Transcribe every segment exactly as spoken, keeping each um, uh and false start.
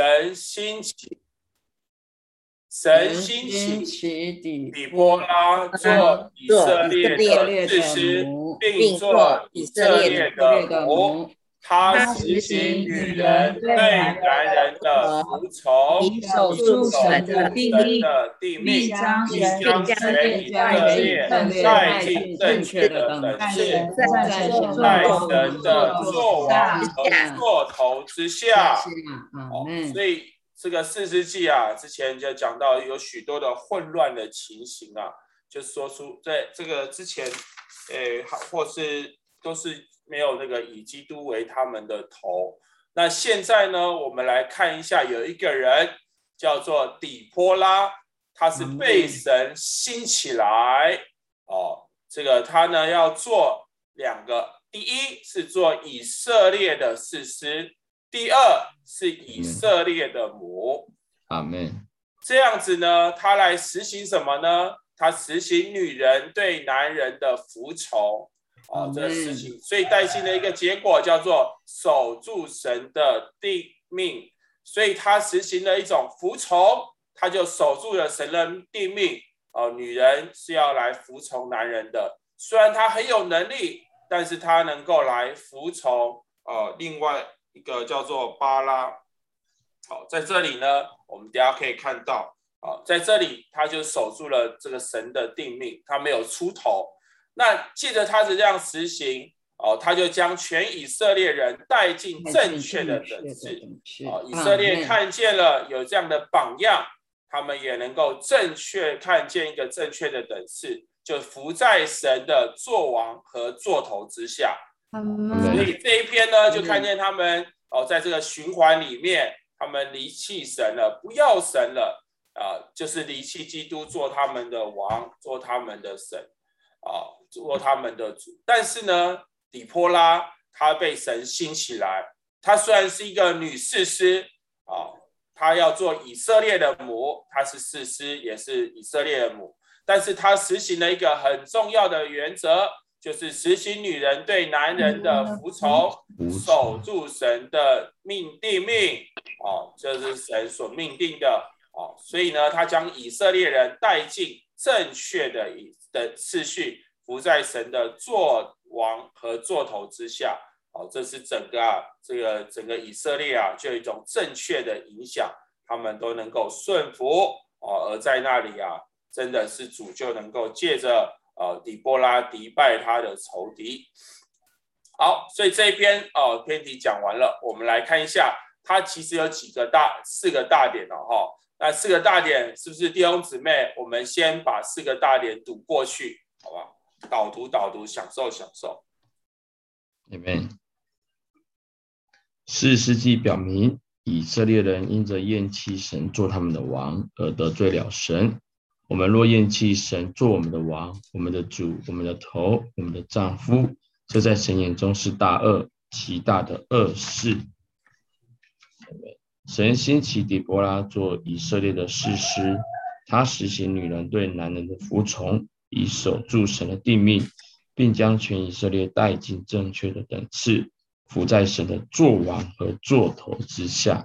神兴起，神兴起底波拉做以色列的士师，并做以色列的母。他实行女人对男人的服从， 以守住神的定命， 并将全以色列带进正确的等次，在神的作王和作头之下。哦，所以这个士师记啊，之前就讲到有许多的混乱的情形啊，就说出在这个之前，诶，或是都是没有那个以基督为他们的头。那现在呢，我们来看一下，有一个人叫做底波拉，他是被神兴起来哦。这个他呢要做两个，第一是做以色列的士师，第二是以色列的母。 阿们。 这样子呢，他来实行什么呢？他实行女人对男人的服从。哦，这个事情，所以带进的一个结果叫做守住神的定命，所以他实行了一种服从，他就守住了神的定命。哦，女人是要来服从男人的，虽然他很有能力，但是他能够来服从。哦，另外一个叫做巴拉。好，在这里呢，我们等一下可以看到，哦，在这里他就守住了这个神的定命，他没有出头。那借着他的这样实行，哦，他就将全以色列人带进正确的等次。哦，以色列看见了有这样的榜样，他们也能够正确看见一个正确的等次，就服在神的作王和作头之下。所以这一篇呢，就看见他们哦，在这个循环里面，他们离弃神了，不要神了，呃，就是离弃基督做他们的王，做他们的神。啊，做他们的主。但是呢，底波拉她被神兴起来，她虽然是一个女士师啊，她要做以色列的母，她是士师，也是以色列的母，但是她实行了一个很重要的原则，就是实行女人对男人的服从，守住神的命定命啊，这是神所命定的啊。所以呢，她将以色列人带进正确的以的次序，服在神的作王和作头之下。哦，这是整个啊，这个整个以色列啊，就有一种正确的影响，他们都能够顺服哦。而在那里啊，真的是主就能够借着呃底波拉击败他的仇敌。好，所以这一篇哦篇题讲完了，我们来看一下，它其实有几个大四个大点哦哈。那四个大点是不是弟兄姊妹？我们先把四个大点读过去，好不好？导读导读，享受享受。 Amen。士师记表明，以色列人因着厌弃神做他们的王而得罪了神。我们若厌弃神做我们的王、我们的主、我们的头、我们的丈夫，这在神眼中是大恶，极大的恶事。神兴起底波拉做以色列的士师，他实行女人对男人的服从，以守住神的定命，并将全以色列带进正确的等次，服在神的作王和作头之下。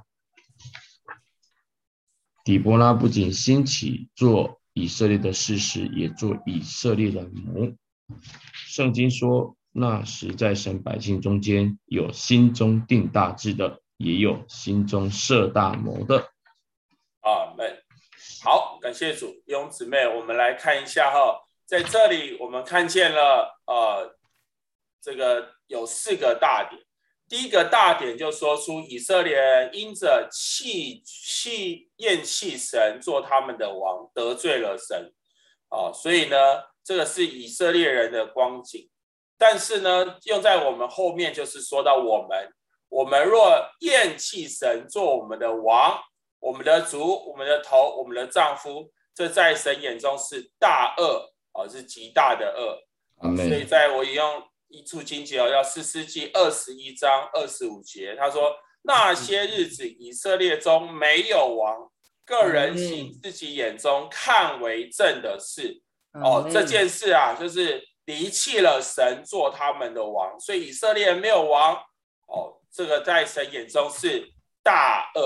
底波拉不仅兴起做以色列的士师，也做以色列的母。圣经说，那时在神百姓中间，有心中定大志的，也有心中设大谋的。 阿们。好，感谢主。弟兄姊妹，我们来看一下哈，在这里我们看见了呃，这个有四个大点。第一个大点就说出以色列人因着弃弃厌弃神做他们的王，得罪了神啊，所以呢，这个是以色列人的光景。但是呢，用在我们后面就是说到我们，我们若厌弃神做我们的王、我们的主、我们的头、我们的丈夫，这在神眼中是大恶啊，是极大的恶。所以在我引用一处经节哦，要士师记二十一章二十五节，他说：那些日子以色列中没有王，个人行自己眼中看为正的事。哦，这件事啊，就是离弃了神做他们的王，所以以色列人没有王。哦，这个在神眼中是大恶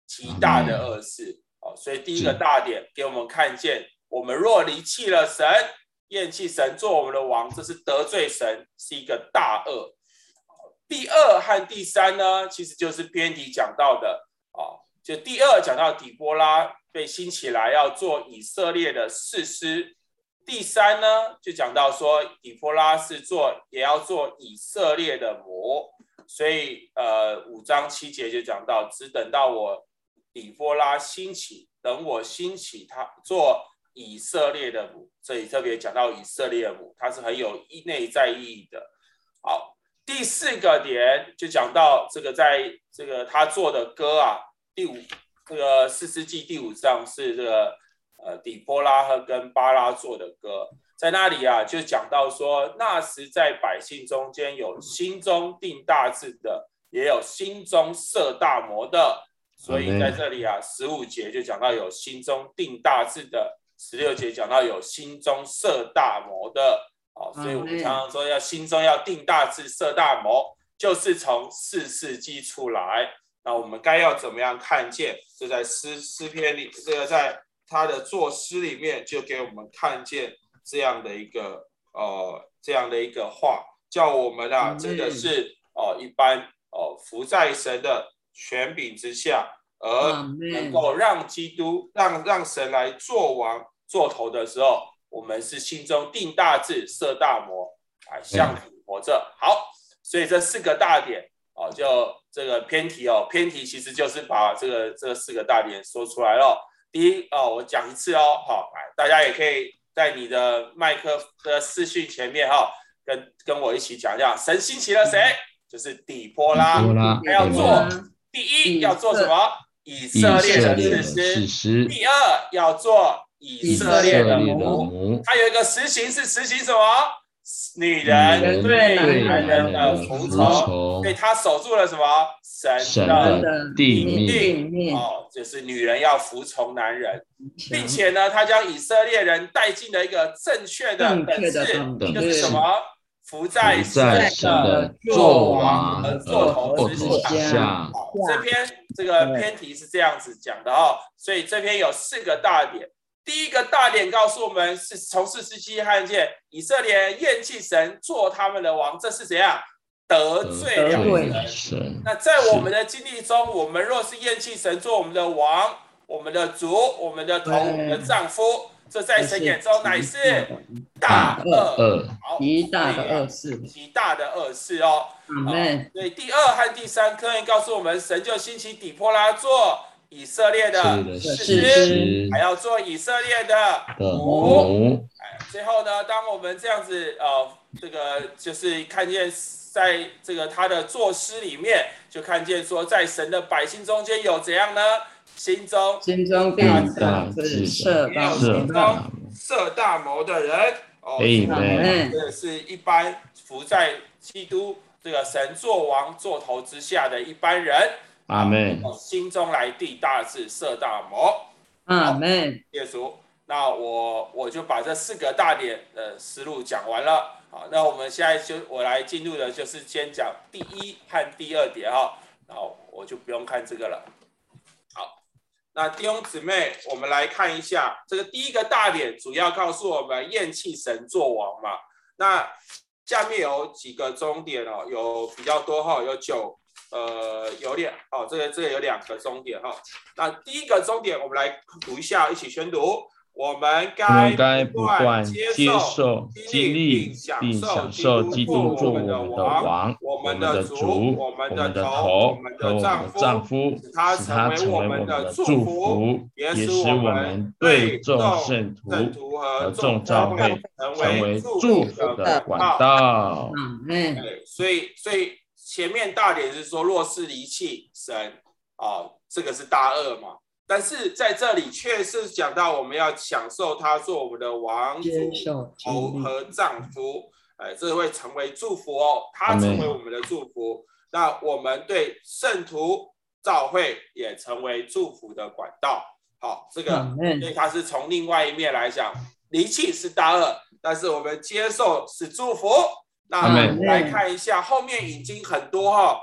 极大的恶事。哦，所以第一个大点给我们看见，我们若离弃了神，厌弃神做我们的王，这是得罪神，是一个大恶。第二和第三呢，其实就是编辑讲到的，哦，就第二讲到底波拉被兴起来要做以色列的士师，第三呢就讲到说底波拉是做也要做以色列的母，所以呃五章七节就讲到，只等到我底波拉兴起，等我兴起他做以色列的母，这里特别讲到以色列母，它是很有内在意义的。好。第四个点就讲到这个，在这个他做的歌啊，第五这个士师记第五章是这个呃底波拉和跟巴拉做的歌，在那里啊就讲到说，那时在百姓中间有心中定大志的，也有心中设大谋的，所以在这里啊十五节就讲到有心中定大志的，十六节讲到有心中设大谋的。哦，所以我们常常说要心中要定大志设大谋，就是从士师记出来。那我们该要怎么样看见？就在诗诗篇里，这个在他的作诗里面就给我们看见这样的一个呃这样的一个话，叫我们啊真的是哦、呃、一般哦、呃、服在神的权柄之下，而能够让基督让让神来做王做头的时候。我们是心中定大志设大谋，啊，向主活着。好，所以这四个大点哦，就这个偏题哦，偏题其实就是把这个这四个大点说出来了。第一哦，我讲一次哦，好，大家也可以在你的麦克的视讯前面哈、哦，跟跟我一起讲一下，神兴起了谁？就是底波拉，还要做第一要做什么？以色列的士师。第二要做。以色列的母，他有一个实行是实行什么？女人对男人的服从，所以他守住了什么？神的定命哦，就是女人要服从男人，并且呢，他将以色列人带进了一个正确的等次，就是什么？服在神的作王和作头之下。这篇这个篇题是这样子讲的哦，所以这篇有四个大点。第一个大点告诉我们，是从士师记看见以色列人厌弃神，做他们的王，这是怎样得罪了神？那在我们的经历中，我们若是厌弃神做我们的王、我们的主、我们的头、我们的丈夫，这在神眼中乃是大恶， 极大的恶事， 极大的恶事哦。 嗯， 所以第二和第三科研告诉我们，神就兴起底波拉做以色列的士师，还要做以色列的母。最后呢，当我们这样子呃，这个就是看见在这个他的作诗里面，就看见说，在神的百姓中间有怎样呢？心中心中定大志设大谋， 设大谋的人哦，这是一般服在基督这个神做王做头之下的一般人。 阿们， 心中来定大志设大谋。 阿们， 耶稣。那我我就把这四个大点的思路讲完了。好，那我们现在就我来进入的就是先讲第一和第二点哈，然后我就不用看这个了。好，那弟兄姊妹，我们来看一下这个第一个大点，主要告诉我们厌弃神作王嘛。那下面有几个重点哦，有比较多哈，有九。呃，有两哦，这个这个有两个重点哈、哦。那第一个重点，我们来读一下，一起宣读。我们该不断接受、经历并享受基督做我们的王、我们的主、我们的头、我们的丈夫，使他成为我们的祝福，也使我们对众圣徒和众教会成为祝福的管道。嗯，所以，所以。前面大点是说，若是离弃神啊，这个是大恶嘛。但是在这里却是讲到我们要享受他做我们的王主、头和丈夫，哎，这会成为祝福哦。他成为我们的祝福，那我们对圣徒教会也成为祝福的管道。好，这个所以它是从另外一面来讲，离弃是大恶，但是我们接受是祝福。那我们来看一下，后面已经很多哈、哦，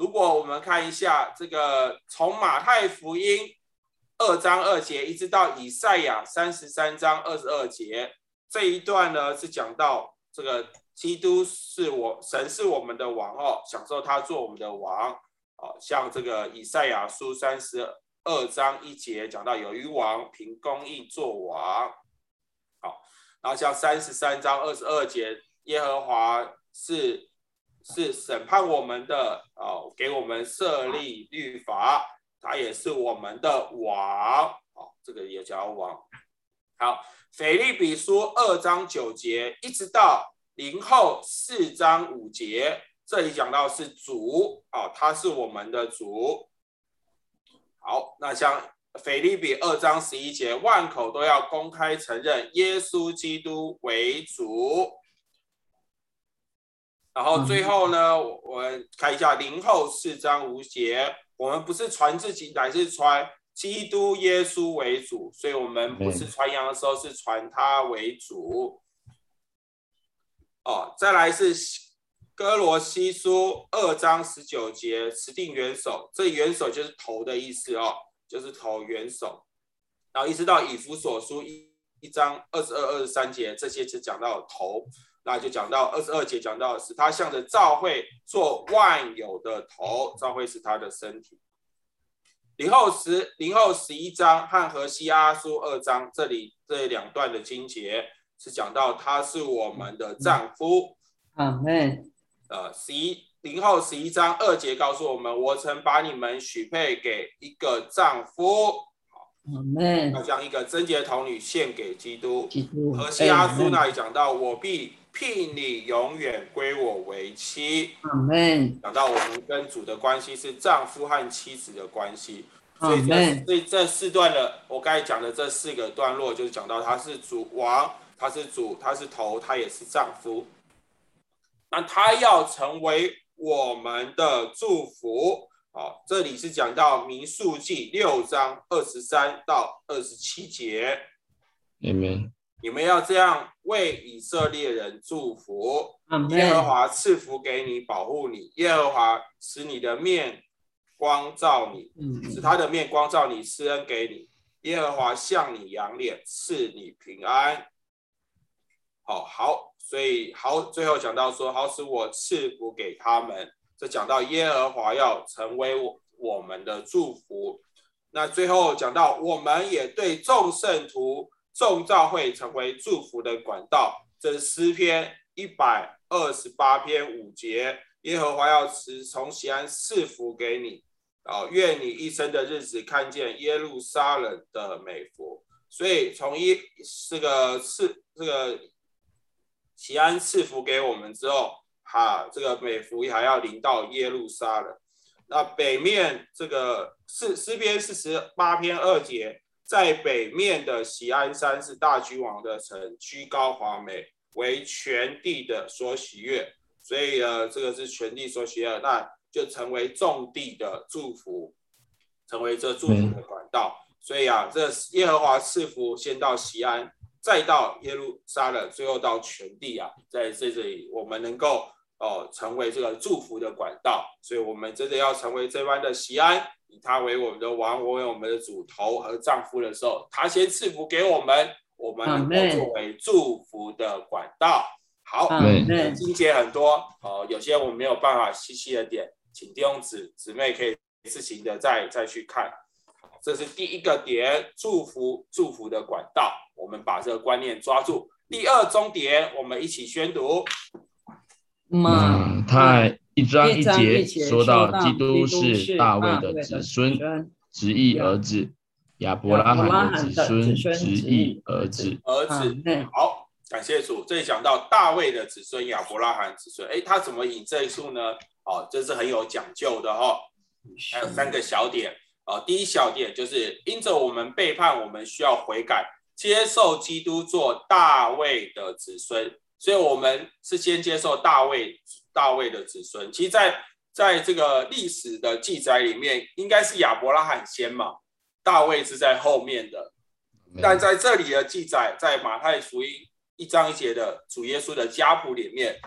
如果我们看一下这个，从马太福音二章二节一直到以赛亚三十三章二十二节，这一段呢是讲到这个基督是我神是我们的王哦，享受他做我们的王哦。像这个以赛亚书三十二章一节讲到有一王凭公义做王，好，然后像三十三章二十二节，耶和华是是审判我们的哦，给我们设立律法，他也是我们的王哦，这个也叫王。好，腓立比书二章九节一直到林后四章五节，这里讲到是主哦，他是我们的主。好，那像腓立比二章十一节，万口都要公开承认耶稣基督为主。然后最后呢，我们看一下林后四章五节，我们不是传自己，乃是传基督耶稣为主，所以我们不是传扬的时候是传他为主。哦，再来是哥罗西书二章十九节，持定元首，这元首就是头的意思哦，就是头元首。然后一直到以弗所书一章二十二、二十三节，这些是讲到头。那就讲到二十二节，讲到使他向着教会做万有的头，教会是他的身体。林后十林后十一章和何西阿书二章，这里这两段的经节是讲到他是我们的丈夫。 阿们。 呃，十一林后十一章二节告诉我们，我曾把你们许配给一个丈夫。要将一个贞洁童女献给基督。何西阿书那里讲到，我必聘你永远归我为妻。讲到我们跟主的关系是丈夫和妻子的关系。所以这这这四段的，我刚才讲的这四个段落，就是讲到他是主王，他是主，他是头，他也是丈夫。那他要成为我们的祝福。好，这里是讲到民数记六章二十三到二十七节。 Amen。 你们要这样为以色列人祝福，耶和华赐福给你，保护你。耶和华使你的面光照你，使他的面光照你，施恩给你。耶和华向你扬脸，赐你平安。好好，所以好，最后讲到说，好使我赐福给他们。这讲到耶和华要成为我们的祝福。那最后讲到，我们也对众圣徒、众教会成为祝福的管道。这是诗篇一百二十八篇五节，耶和华要从锡安赐福给你，哦，愿你一生的日子看见耶路撒冷的美福。所以从一这个赐这个锡安赐福给我们之后，哈，这个美福还要临到耶路撒冷。那北面这个诗诗篇四十八篇二节，在北面的锡安山是大君王的城，居高华美，为全地的所喜悦。所以呢，这个是全地所喜悦，那就成为众地的祝福，成为这祝福的管道。所以啊，这耶和华赐福先到锡安，再到耶路撒冷，最后到全地啊，在这里我们能够哦成为这个祝福的管道。所以我们真的要成为这般的锡安，以他为我们的王，我为我们的主头和丈夫的时候，他先赐福给我们，我们能够作为祝福的管道。好，经节很多哦，有些我们没有办法细细的点，请弟兄姊姊妹可以自行的再再去看。这是第一个点，祝福祝福的管道，我们把这个观念抓住。第二中点，我们一起宣读。 马太一章一节说到，基督是大卫的子孙，直系儿子；亚伯拉罕的子孙，直系儿子。 儿子，好，感谢主。这里讲到大卫的子孙，亚伯拉罕子孙，哎，他怎么引这一数呢？哦，这是很有讲究的哦。还有三个小点。呃、第一小点就是因着我们背叛，我们需要悔改，接受基督做大卫的子孙，所以我们是先接受大卫大卫的子孙。其实在在这个历史的记载里面，应该是亚伯拉罕先嘛，大卫是在后面的。但在这里的记载，在马太福音一章一节的主耶稣的家谱里面，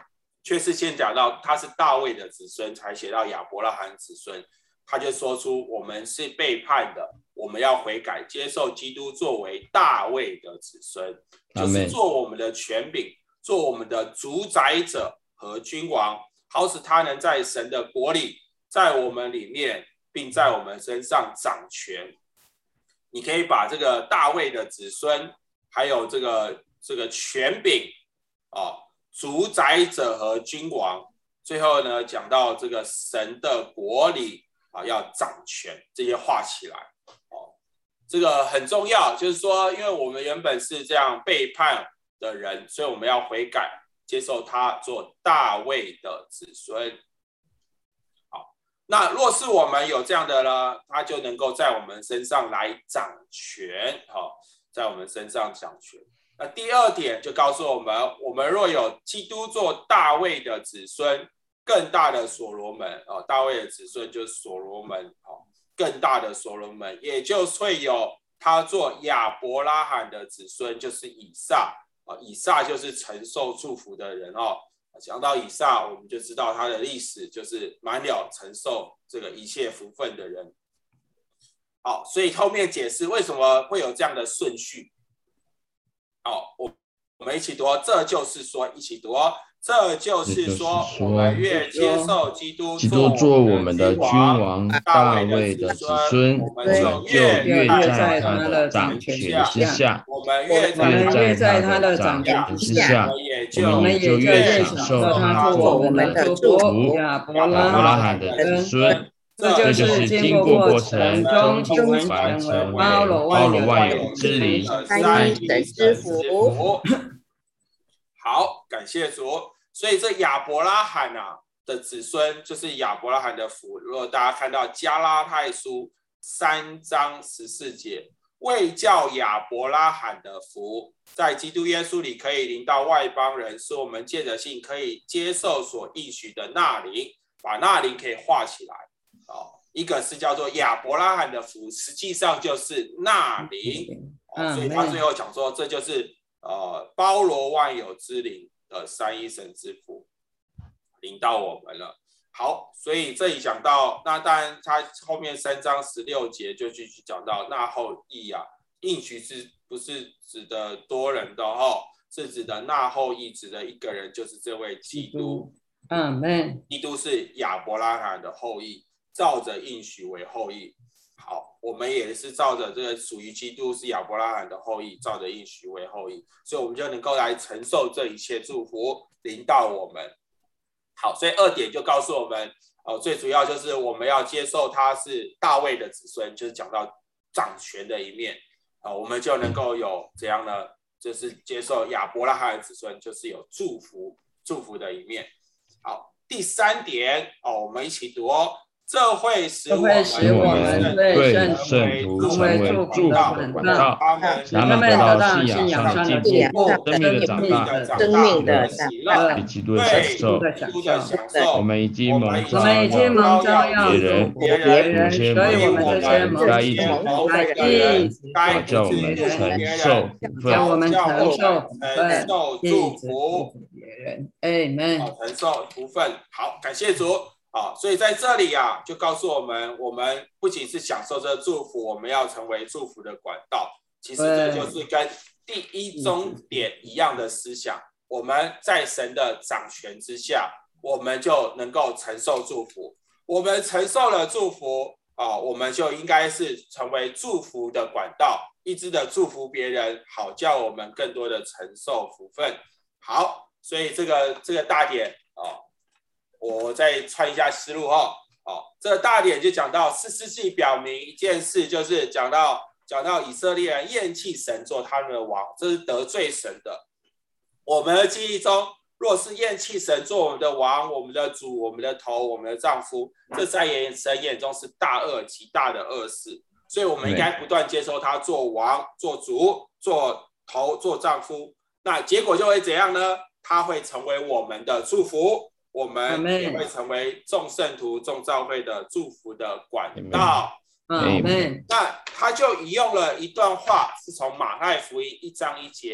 却是先讲到他是大卫的子孙，才写到亚伯拉罕子孙。他就说出我们是背叛的，我们要悔改，接受基督作为大卫的子孙，就是做我们的权柄，做我们的主宰者和君王，好使他能在神的国里，在我们里面，并在我们身上掌权。你可以把这个大卫的子孙，还有这个这个权柄、哦、主宰者和君王，最后呢讲到这个神的国里、啊、要掌权，这些画起来、哦、这个很重要，就是说因为我们原本是这样背叛的人，所以我们要悔改，接受他做大卫的子孙。好，那若是我们有这样的呢，他就能够在我们身上来掌权、哦、在我们身上掌权。那第二点就告诉我们，我们若有基督做大卫的子孙，更大的所罗门、哦、大卫的子孙就是所罗门、哦、更大的所罗门，也就会有他做亚伯拉罕的子孙，就是以撒、哦、以撒就是承受祝福的人哦。讲到以撒，我们就知道他的历史就是满了承受这个一切福分的人。好，所以后面解释为什么会有这样的顺序。好，我们一起读，这就是说，一起读哦。这就是说，我们越接受基督做我们的君王，大卫的子孙，我们就越在他的掌权之下。 我们越在他的掌权之下，我们也就越享受他做我们的主，亚伯拉罕的子孙。这就是经过过程中完成包罗万有之灵， 三一神之福。 好，感谢主。所以这亚伯拉罕、啊、的子孙就是亚伯拉罕的福。如果大家看到加拉太书三章十四节，为叫亚伯拉罕的福在基督耶稣里可以临到外邦人，使我们借着信可以接受所应许的那灵，把那灵可以画起来。哦、一个是叫做亚伯拉罕的福，实际上就是那灵、哦、所以他最后讲说，这就是呃包罗万有之灵的三一神之福临到我们了。好，所以这里讲到，那当然他后面三章十六节就继续讲到那后裔啊，应许是不是指的多人的哦，是指的那后裔，指的一个人，就是这位基督。 阿们。 基督是亚伯拉罕的后裔，照着应许为后裔。好，我们也是照着这个属于基督是亚伯拉罕的后裔，照着应许为后裔，所以我们就能够来承受这一切祝福临到我们。好，所以二点就告诉我们、呃、最主要就是我们要接受他是大卫的子孙，就是讲到掌权的一面、呃、我们就能够有怎样呢，就是接受亚伯拉罕的子孙，就是有祝福祝福的一面。好，第三点、哦、我们一起读哦。这会使我们对圣徒成为祝福的管道，他们得到信仰上的进步，生命的长大， 生命的喜乐， 与基督的享受。我们已经蒙召要别人，所以我们这些蒙该一该叫我们承受叫我们承受承受祝福别人。Amen。 承受福分。好，感谢主。啊、所以在这里啊，就告诉我们，我们不仅是享受这祝福，我们要成为祝福的管道。其实这就是跟第一终点一样的思想。我们在神的掌权之下，我们就能够承受祝福。我们承受了祝福啊，我们就应该是成为祝福的管道，一直的祝福别人，好叫我们更多的承受福分。好，所以这个这个大点啊。我再串一下思路哈、哦，这个大点就讲到士师记表明一件事，就是讲到讲到以色列人厌弃神做他们的王，这是得罪神的。我们的记忆中，若是厌弃神做我们的王、我们的主、我们的头、我们的丈夫，这在神眼中是大恶极大的恶事，所以我们应该不断接受他做王、做主、做头、做丈夫。那结果就会怎样呢？他会成为我们的祝福。我们也会成为众圣徒、众教会的祝福的管道。那他就引用了一段话，是从马太福音一章一节，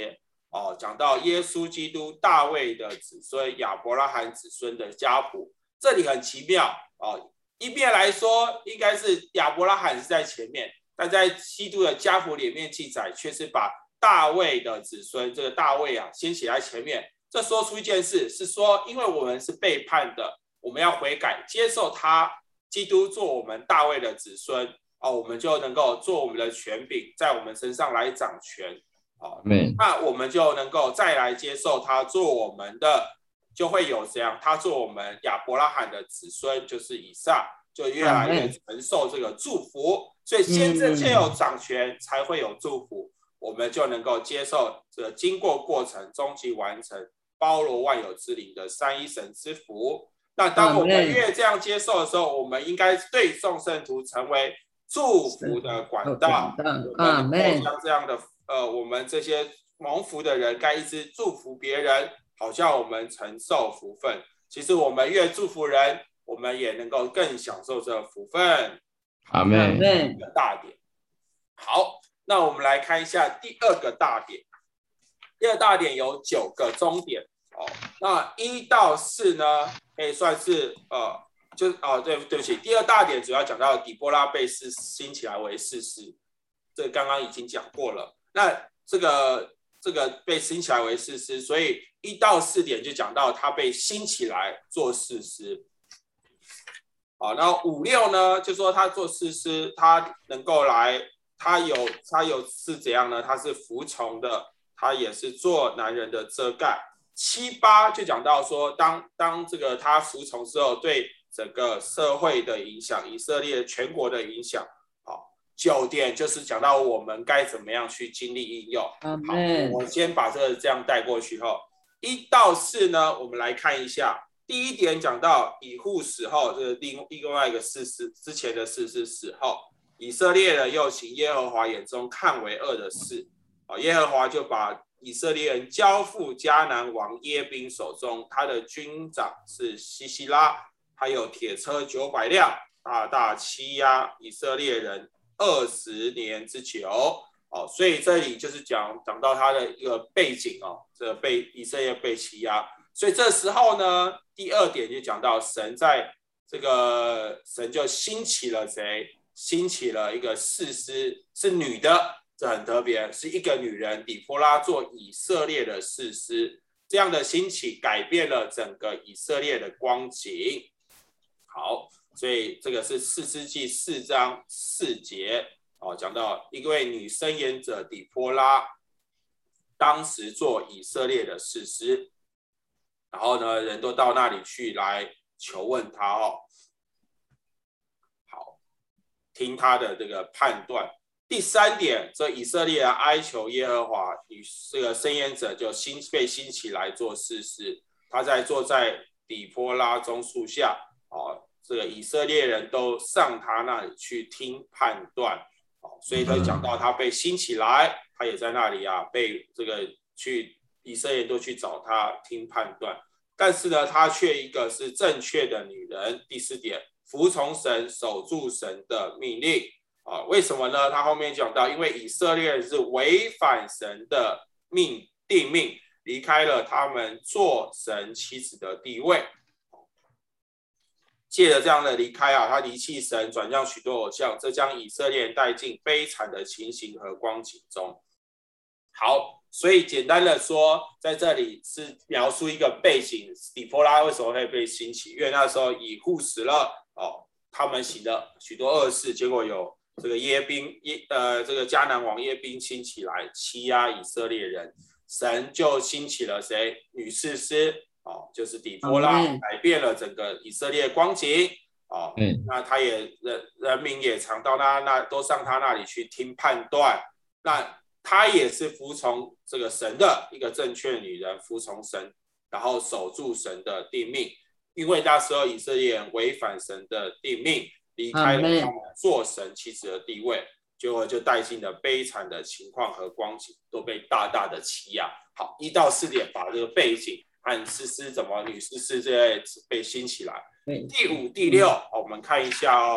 哦，讲到耶稣基督大卫的子孙亚伯拉罕子孙的家谱，这里很奇妙哦。一面来说，应该是亚伯拉罕是在前面，但在基督的家谱里面记载，却是把大卫的子孙这个大卫啊先写在前面。这说出一件事，是说，因为我们是背叛的，我们要悔改，接受他基督做我们大卫的子孙哦，我们就能够做我们的权柄，在我们身上来掌权。哦，那我们就能够再来接受他做我们的，就会有这样，他做我们亚伯拉罕的子孙，就是以撒，就越来越承受这个祝福。所以先知先有掌权，才会有祝福，我们就能够接受这个经过过程，终极完成，包罗万有之灵的三一神之福。那当我们越这样接受的时候，我们应该对众圣徒成为祝福的管道。阿们。像这样的。呃，我们这些蒙福的人该一直祝福别人，好像我们承受福分。其实我们越祝福人，我们也能够更享受这福分。 阿们。 一个大点。好，那我们来看一下第二个大点。第二大点有九个终点哦。那一到四呢，可以算是呃，就哦，对对不起，第二大点主要讲到底波拉被兴兴起来为士师，这刚刚已经讲过了。那这个这个被兴起来为士师，所以一到四点就讲到他被兴起来做士师。好，然后五六呢，就说他做士师，他能够来，他有他有是怎样呢？他是服从的，他也是做男人的遮盖。七八就讲到说，当当这个他服从之后，对整个社会的影响，以色列全国的影响。九点就是讲到我们该怎么样去经历应用。好，我先把这个这样带过去后，一到四呢，我们来看一下。第一点讲到以户死后，这是另另外一个事实，之前的事是死后，以色列人又行耶和华眼中看为恶的事，耶和华就把以色列人交付迦南王耶宾手中，他的军长是西西拉，还有铁车九百辆，大大欺压以色列人二十年之久。哦，所以这里就是讲讲到他的一个背景哦，这个被以色列被欺压，所以这时候呢，第二点就讲到神在这个神就兴起了谁？兴起了一个士师，是女的，这很特别，是一个女人底波拉做以色列的士师，这样的兴起改变了整个以色列的光景。好。所以这个是士师记四章四节哦，讲到一位女申言者底波拉，当时做以色列的士师，然后呢，人都到那里去来求问他哦，好，听他的这个判断。第三点，这以色列哀求耶和华，与这个申言者就兴被兴起来做士师，他在坐在底波拉棕树下哦。这个以色列人都上他那里去听判断，所以他讲到他被兴起来，他也在那里啊，被这个去以色列人都去找他听判断，但是呢，他却一个是正确的女人。第四点，服从神，守住神的命令啊，为什么呢？他后面讲到，因为以色列人是违反神的命定命，离开了他们做神妻子的地位。借着这样的离开啊，他离弃神，转向许多偶像，这将以色列人带进悲惨的情形和光景中。好，所以简单的说，在这里是描述一个背景，底波拉为什么会被兴起？因为那时候以户死了哦，他们行了许多恶事，结果有这个耶宾耶呃这个迦南王耶宾兴起来欺压以色列人，神就兴起了谁？女士师。哦，就是底波拉改变了整个以色列光景哦，嗯，那他也人人民也常到他那都上他那里去听判断，那他也是服从这个神的一个正确女人，服从神，然后守住神的定命，因为那时候以色列人违反神的定命，离开了他们做神妻子的地位，结果就带进了悲惨的情况和光景，都被大大的欺压。好，一到四点把这个背景和士师怎么女士师这些被兴起来。第五、第六，我们看一下哦。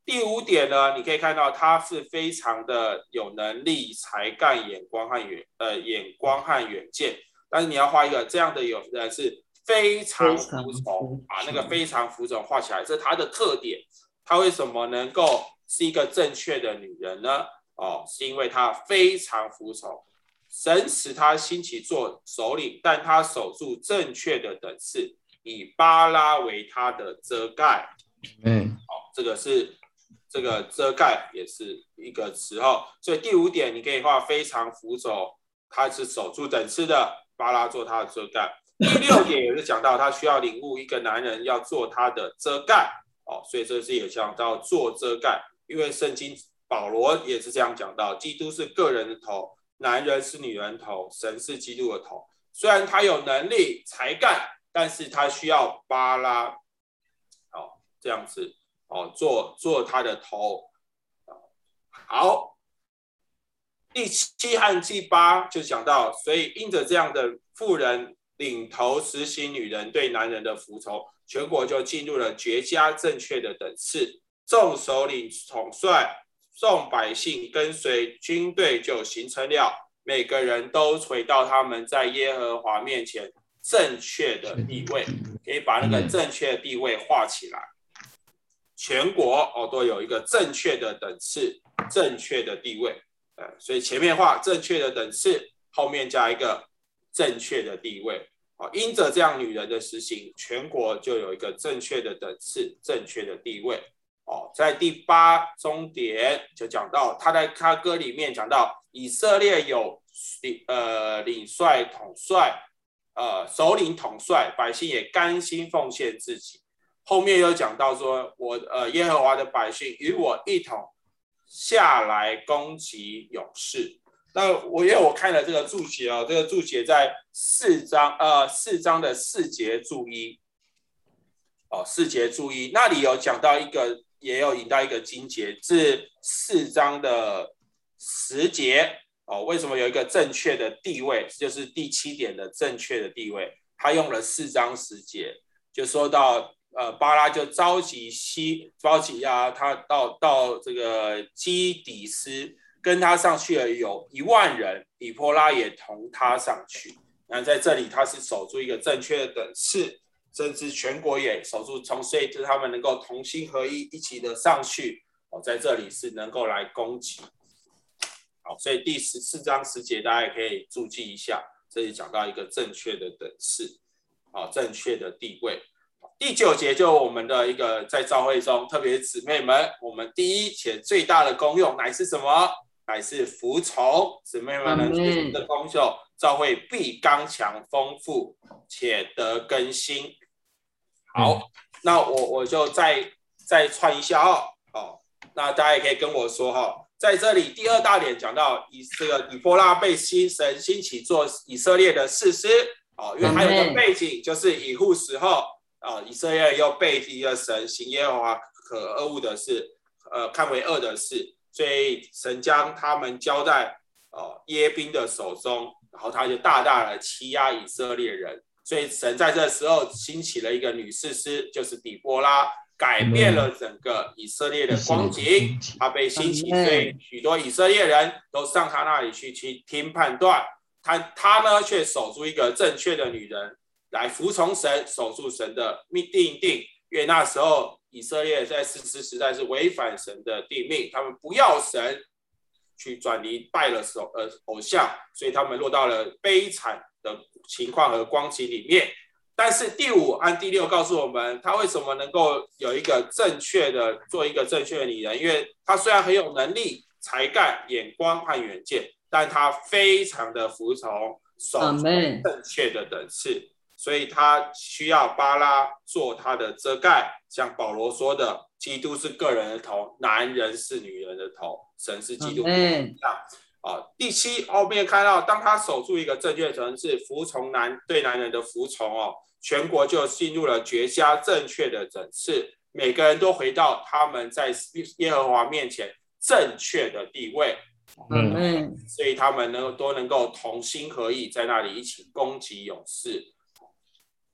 第五点呢，你可以看到他是非常的有能力、才干、眼光和远呃眼光和远见，但是你要画一个这样的有人是非常服从，把那个非常服从画起来，这是他的特点。他为什么能够是一个正确的女人呢？哦，是因为她非常服从。神使他兴起做首领，但他守住正确的等次，以巴拉为他的遮盖。 嗯， 好，这个是这个遮盖也是一个词哦。所以第五点，你可以画非常服从，他是守住等次的，巴拉做他的遮盖。第六点也是讲到他需要领悟一个男人要做他的遮盖哦，所以这是也讲到做遮盖，因为圣经保罗也是这样讲到，基督是个人的头。男人是女人头，神是基督的头。虽然他有能力、才干，但是他需要巴拉，哦，这样子，哦，做做他的头。好，第七和第八就讲到，所以因着这样的妇人领头实行女人对男人的服从，全国就进入了绝佳正确的等次，众首领统帅。众百姓跟随军队就形成了，每个人都回到他们在耶和华面前正确的地位，可以把那个正确的地位画起来。全国哦都有一个正确的等次，正确的地位，呃，所以前面画正确的等次，后面加一个正确的地位。哦，因着这样女人的实行，全国就有一个正确的等次，正确的地位。哦，在第八终点就讲到，他在他歌里面讲到，以色列有呃领帅统帅，呃首领统帅，百姓也甘心奉献自己。后面又讲到说，我呃耶和华的百姓与我一同下来攻击勇士。那我因为我看了这个注解哦，这个注解在四章呃四章的四节注一，哦四节注一那里有讲到一个。也有引到一个经节，是四章的十节哦。为什么有一个正确的地位？就是第七点的正确的地位，他用了四章十节，就说到呃巴拉就召集西召集啊，他到到这个基底斯，跟他上去了有一万人，以波拉也同他上去。那在这里他是守住一个正确的等次。甚至全国也守住，从所以就是他们能够同心合一，一起的上去。哦，在这里是能够来攻击。好，所以第十四章十节大家也可以注记一下，这里讲到一个正确的等次，哦，正确的地位。第九节就我们的一个在教会中，特别是姊妹们，我们第一且最大的功用乃是什么？乃是服从。姊妹们能服从的功用，教会必刚强丰富且得更新。好，那我我就再再串一下哦，哦，那大家也可以跟我说哈、哦，在这里第二大点讲到以这个以波拉被新神兴起做以色列的士师，哦，因为还有一个背景就是以户时候，啊、哦，以色列又背离了神，行耶和华可恶恶的事，呃，看为恶的事，所以神将他们交在哦耶宾的手中，然后他就大大的欺压以色列人。所以神在这时候兴起了一个女士师，就是底波拉，改变了整个以色列的光景。她被兴起，所以许多以色列人都上她那里去去听判断。她她呢却守住一个正确的女人，来服从神，守住神的命定定。因为那时候以色列在士师时代是违反神的定命，他们不要神，去转离拜了手呃偶像，所以他们落到了悲惨的情况和光景里面。但是第五和第六告诉我们，他为什么能够有一个正确的做一个正确的女人？因为他虽然很有能力、才干、眼光和远见，但他非常的服从，守正确的等次，所以他需要巴拉做他的遮盖。像保罗说的，基督是个人的头，男人是女人的头，神是基督的头。啊，第七后面看到，当他守住一个正确的层次，服从男对男人的服从哦，全国就进入了绝佳正确的等次，每个人都回到他们在耶和华面前正确的地位。嗯，所以他们呢都能够同心合意，在那里一起攻击勇士。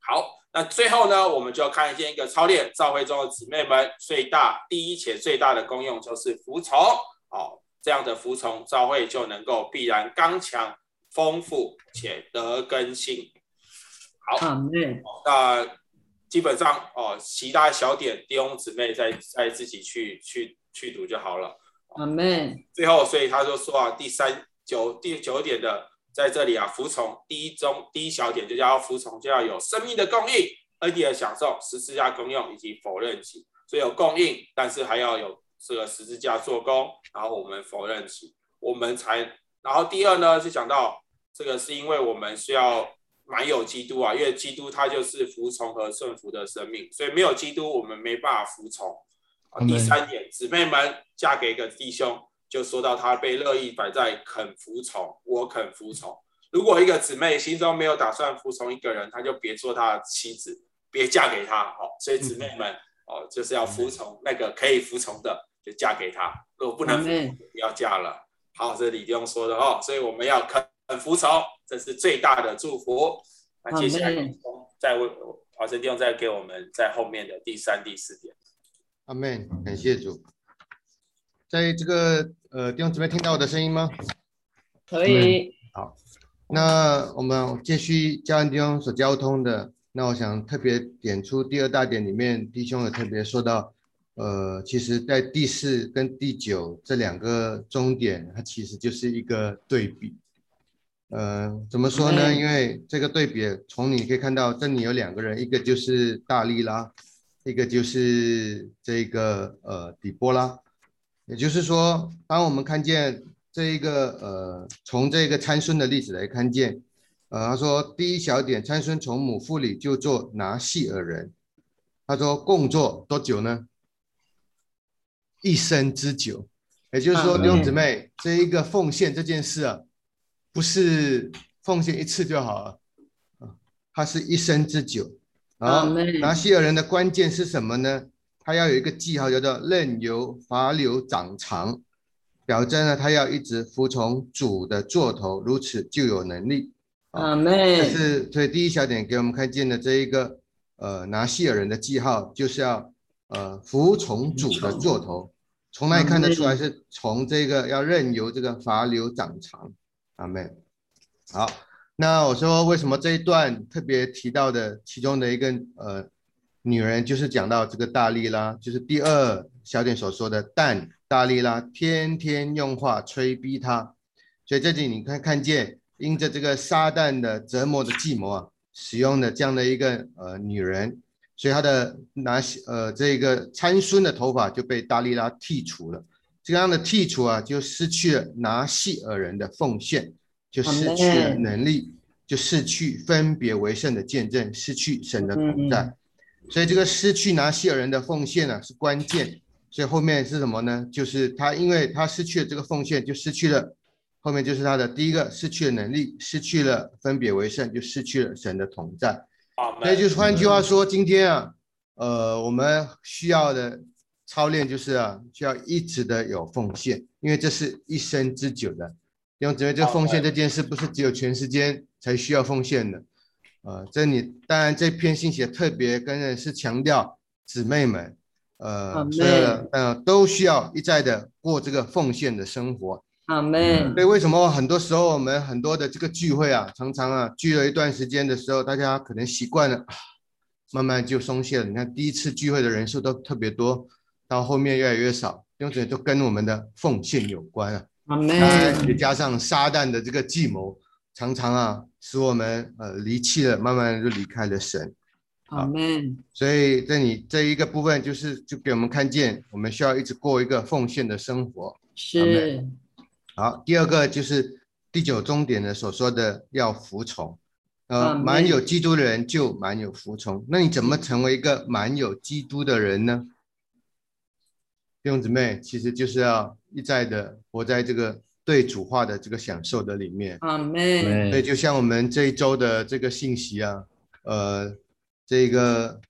好，那最后呢，我们就看见一个操练，教会中的姊妹们最大第一且最大的功用就是服从。哦，这样的服从，教会就能够必然刚强、丰富且得更新。好， 阿们。 那基本上哦，其他小点弟兄姊妹再再自己去去去读就好了。 阿们。 最后，所以他就说啊，第三九第九点的在这里啊，服从第一中第一小点就叫服从，就要有生命的供应、恩典的享受、十字架功用以及否认己。所以有供应，但是还要有这个十字架做工，然后我们否认己，我们才。然后第二呢，就讲到这个是因为我们需要满有基督啊，因为基督他就是服从和顺服的生命，所以没有基督我们没办法服从。第三点，姊妹们嫁给一个弟兄，就说到他被乐意摆在肯服从，我肯服从。如果一个姊妹心中没有打算服从一个人，他就别做他的妻子，别嫁给他。哦，所以姊妹们哦，就是要服从那个可以服从的，就嫁给他；如果不能服从，不要嫁了。好，这是李弟兄说的哦，所以我们要肯服从，这是最大的祝福。那接下来再为华生弟兄再给我们在后面的第三、第四点。 阿们，感谢主。在这个呃弟兄姊妹听到我的声音吗？ 可以。 好，那我们继续教安弟兄所交通的。那我想特别点出第二大点里面，弟兄有特别说到，呃，其实在第四跟第九这两个终点，它其实就是一个对比。呃，怎么说呢？因为这个对比，从你可以看到，这里有两个人，一个就是大利拉，一个就是这个呃底波拉。也就是说，当我们看见这一个呃，从这个参孙的例子来看见。呃，他说第一小点，参孙从母腹里就做拿细耳人。他说共做多久呢？一生之久。也就是说，弟兄姊妹，这一个奉献这件事啊，不是奉献一次就好了，它是一生之久。然后拿细耳人的关键是什么呢？他要有一个记号，叫做任由发流长长，表征呢，他要一直服从主的座头，如此就有能力。 阿们。 这是所以第一小点给我们看见的这一个呃拿细耳人的记号，就是要呃服从主的座头。从那里看得出来是从这个要任由这个发流长长。阿们。好，那我说为什么这一段特别提到的其中的一个呃女人，就是讲到这个大利拉，就是第二小点所说的，但大利拉天天用话催逼他。所以这里你看看见。因着这个撒旦的折磨的计谋啊，使用的这样的一个呃女人，所以他的拿呃这个参孙的头发就被大利拉剔除了。这样的剔除啊，就失去了拿细耳人的奉献，就失去了能力，就失去分别为圣的见证，失去神的同在。所以这个失去拿细耳人的奉献啊是关键。所以后面是什么呢？就是他因为他失去了这个奉献，就失去了。后面就是他的第一个失去了能力，失去了分别为圣，就失去了神的同在。所以就是换句话说，今天啊，呃，我们需要的操练就是啊，需要一直的有奉献，因为这是一生之久的。弟兄姊妹，这奉献这件事不是只有全世界才需要奉献的。呃，这里当然这篇信息特别跟人是强调姊妹们，呃，所有的呃都需要一再的过这个奉献的生活。 阿们。 所以为什么很多时候我们很多的这个聚会啊，常常啊聚了一段时间的时候，大家可能习惯了，慢慢就松懈了。你看第一次聚会的人数都特别多，到后面越来越少，因为这都跟我们的奉献有关啊。 阿们。 也加上撒旦的这个计谋，常常啊使我们呃离弃了，慢慢就离开了神。 阿们。 所以这里这一个部分就是就给我们看见，我们需要一直过一个奉献的生活。 是。 好，第二个就是第九终点的所说的要服从，呃，满有基督的人就满有服从。那你怎么成为一个满有基督的人呢？弟兄姊妹，其实就是要一再的活在这个对主话的这个享受的里面。 阿们。 所以就像我们这一周的这个信息啊，呃，这个，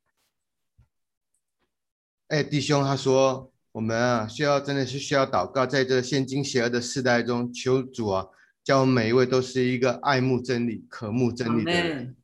哎，弟兄他说。我们啊，需要真的是需要祷告，在这现今邪恶的世代中，求主啊，叫我们每一位都是一个爱慕真理、渴慕真理的人。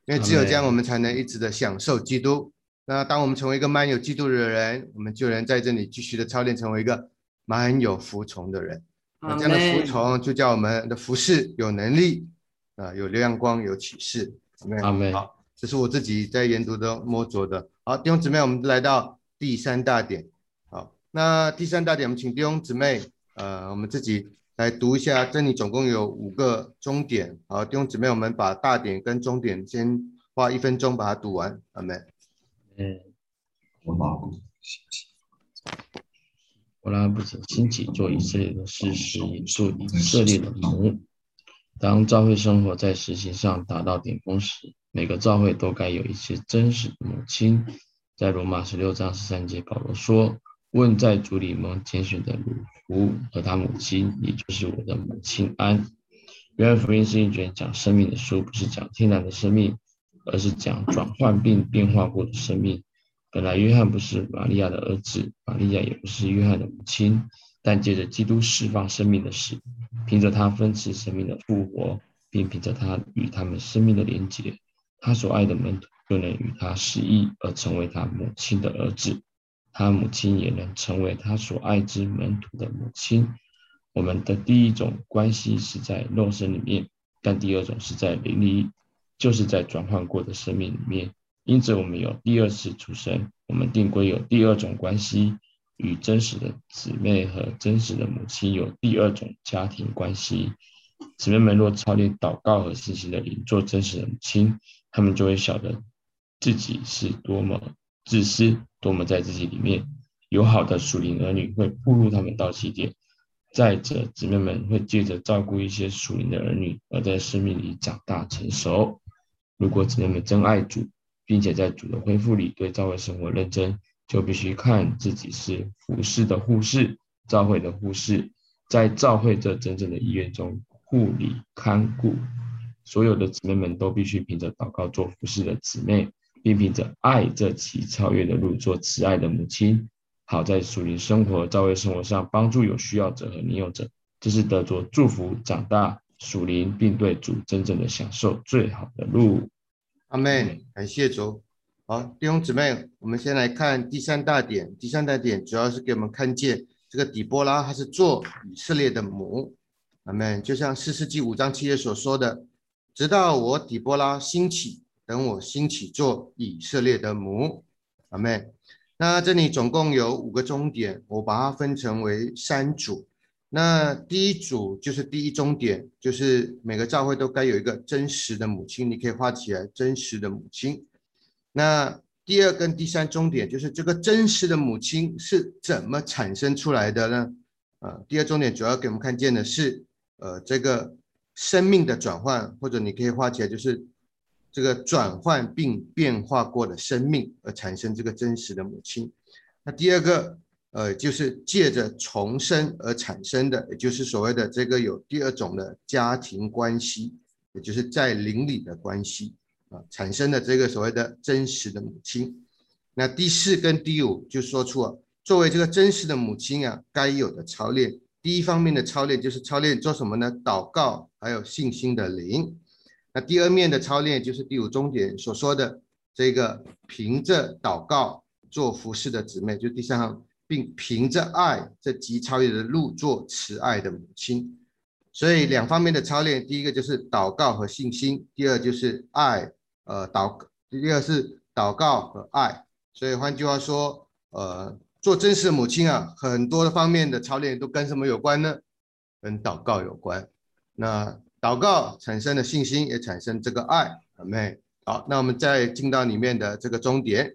因为只有这样，我们才能一直的享受基督。那当我们成为一个满有基督的人，我们就能在这里继续的操练，成为一个满有服从的人。那这样的服从就叫我们的服事有能力，啊，有亮光，有启示。 阿们。 好，这是我自己在研读中摸着的。好，弟兄姊妹，我们来到第三大点。好，那第三大点，我们请弟兄姊妹，呃，我们自己来读一下。这里总共有五个终点。好，弟兄姊妹，我们把大点跟终点先花一分钟把它读完。阿们。 嗯，我拉不兴起，我拉不仅兴起做以色列的事实，也做以色列的母。当教会生活在实行上达到顶峰时，每个教会都该有一些真实的母亲。在罗马十六章十三节，保罗说：“问在主里蒙拣选的鲁孚和他母亲，也就是我的母亲安。”约翰福音是一卷讲生命的书，不是讲天然的生命，而是讲转换并变化过的生命。本来约翰不是玛利亚的儿子，玛利亚也不是约翰的母亲，但借着基督释放生命的事，凭着他分赐生命的复活，并凭着他与他们生命的连结，他所爱的门徒就能与他失忆而成为他母亲的儿子，他母亲也能成为他所爱之门徒的母亲。我们的第一种关系是在肉身里面，但第二种是在灵里，就是在转换过的生命里面。因此我们有第二次出生，我们定规有第二种关系，与真实的姊妹和真实的母亲有第二种家庭关系。姊妹们若操练祷告和信心的灵做真实的母亲，他们就会晓得自己是多么自私，多么在自己里面。有好的属灵儿女会步入他们到起点，再者姊妹们会借着照顾一些属灵的儿女而在生命里长大成熟。如果姊妹们真爱主，并且在主的恢复里对教会生活认真，就必须看自己是服事的护士，教会的护士，在教会这真正的医院中护理看顾。所有的姊妹们都必须凭着祷告做服事的姊妹，并凭着爱这其超越的路做慈爱的母亲，好在属灵生活、教会生活上帮助有需要者和领有者，这是得着祝福、长大属灵，并对主真正的享受最好的路。 阿们，感谢主。好，弟兄姊妹，我们先来看第三大点。第三大点主要是给我们看见这个底波拉，她是做以色列的母。阿们，就像四世纪五章七节所说的，直到我底波拉兴起，等我兴起做以色列的母。阿们。那这里总共有五个终点，我把它分成为三组。那第一组就是第一终点，就是每个教会都该有一个真实的母亲，你可以画起来，真实的母亲。那第二跟第三终点就是这个真实的母亲是怎么产生出来的呢？呃，第二终点主要给我们看见的是，呃，这个生命的转换，或者你可以画起来，就是这个转换并变化过的生命而产生这个真实的母亲。那第二个。呃，就是借着重生而产生的，也就是所谓的这个有第二种的家庭关系，也就是在灵里的关系啊，产生的这个所谓的真实的母亲。那第四跟第五就说出了，作为这个真实的母亲啊，该有的操练。第一方面的操练就是操练做什么呢？祷告，还有信心的灵。那第二面的操练就是第五终点所说的这个凭着祷告做服事的姊妹，就第三行。并凭着爱这极超越的路做慈爱的母亲。所以两方面的操练，第一个就是祷告和信心，第二就是爱，呃，祷，第二是祷告和爱。所以换句话说，呃，做真实的母亲啊，很多方面的操练都跟什么有关呢？跟祷告有关。那祷告产生的信心，也产生这个爱，阿们。好，那我们再进到里面的这个终点。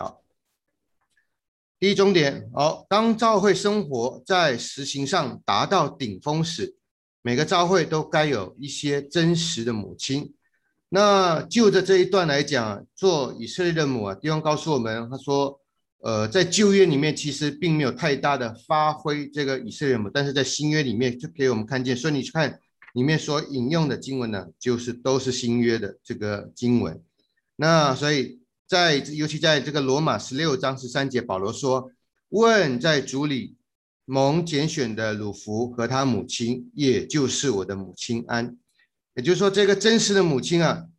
第一终点，好，当教会生活在实行上达到顶峰时，每个教会都该有一些真实的母亲。那就着这一段来讲，做以色列的母啊，弟兄告诉我们，他说，呃，在旧约里面其实并没有太大的发挥这个以色列母，但是在新约里面就给我们看见，所以你去看里面所引用的经文呢，就是都是新约的这个经文。那所以。在尤其在这个罗马十六章十三节，保罗说：“问在主里蒙拣选的鲁孚和他母亲，也就是我的母亲安。”也就是说，这个真实的母亲啊，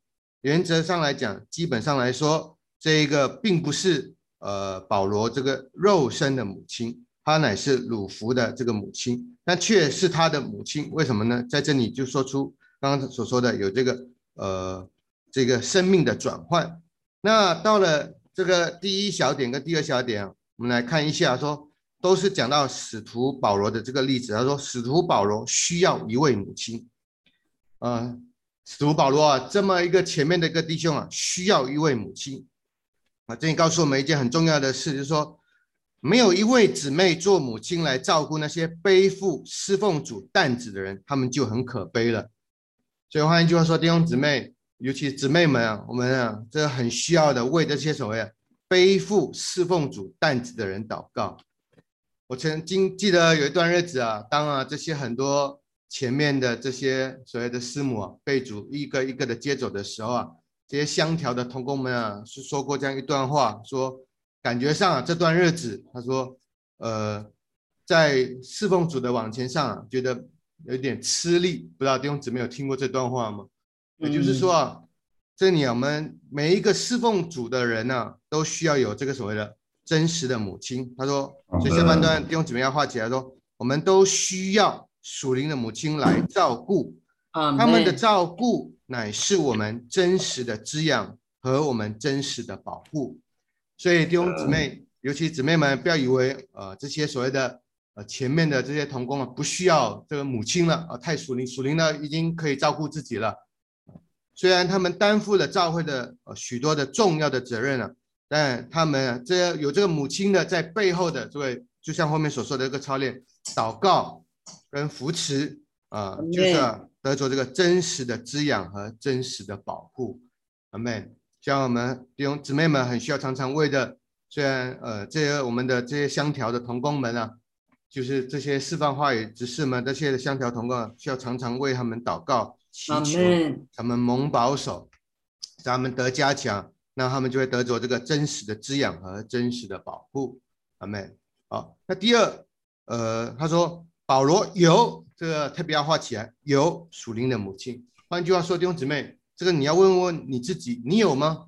原则上来讲，基本上来说，这一个并不是呃保罗这个肉身的母亲，她乃是鲁孚的这个母亲，但却是他的母亲。为什么呢？在这里就说出刚刚所说的有这个呃这个生命的转换。那到了这个第一小点跟第二小点啊，我们来看一下说。都是讲到使徒保罗的这个例子，他说使徒保罗需要一位母亲，呃，使徒保罗啊，这么一个前面的一个弟兄啊，需要一位母亲啊。这里告诉我们一件很重要的事，就是说，没有一位姊妹做母亲来照顾那些背负侍奉主担子的人，他们就很可悲了。所以换一句话说，弟兄姊妹，尤其姊妹们啊，我们啊，这很需要的为这些所谓的背负侍奉主担子的人祷告。我曾经记得有一段日子啊，当啊这些很多前面的这些所谓的师母啊被主一个一个的接走的时候啊，这些香调的同工们啊是说过这样一段话，说感觉上啊这段日子，他说呃在侍奉主的往前上啊，觉得有点吃力，不知道弟兄姊妹有听过这段话吗？也就是说啊，这里我们每一个侍奉主的人呢、啊，都需要有这个所谓的真实的母亲。他说，所以下半段弟兄姊妹要画起来说，我们都需要属灵的母亲来照顾，他们的照顾乃是我们真实的滋养和我们真实的保护。所以弟兄姊妹，尤其姊妹们，不要以为呃这些所谓的呃前面的这些同工啊，不需要这个母亲了啊，太属灵，属灵呢已经可以照顾自己了。虽然他们担负了教会的呃许多的重要的责任啊，但他们这有这个母亲的在背后的这位，就像后面所说的这个操练、祷告跟扶持啊、呃，就是、啊、得着这个真实的滋养和真实的保护。阿们。像我们弟兄姊妹们很需要常常为的，虽然呃这些我们的这些香调的同工们啊，就是这些释放话语执事们，这些的香调同工、啊、需要常常为他们祷告。祈求他们蒙保守，让他们得加强，那他们就会得着这个真实的滋养和真实的保护。阿们。好，那第二，呃，他说保罗有这个特别要画起来，有属灵的母亲。换句话说，弟兄姊妹，这个你要问问你自己，你有吗？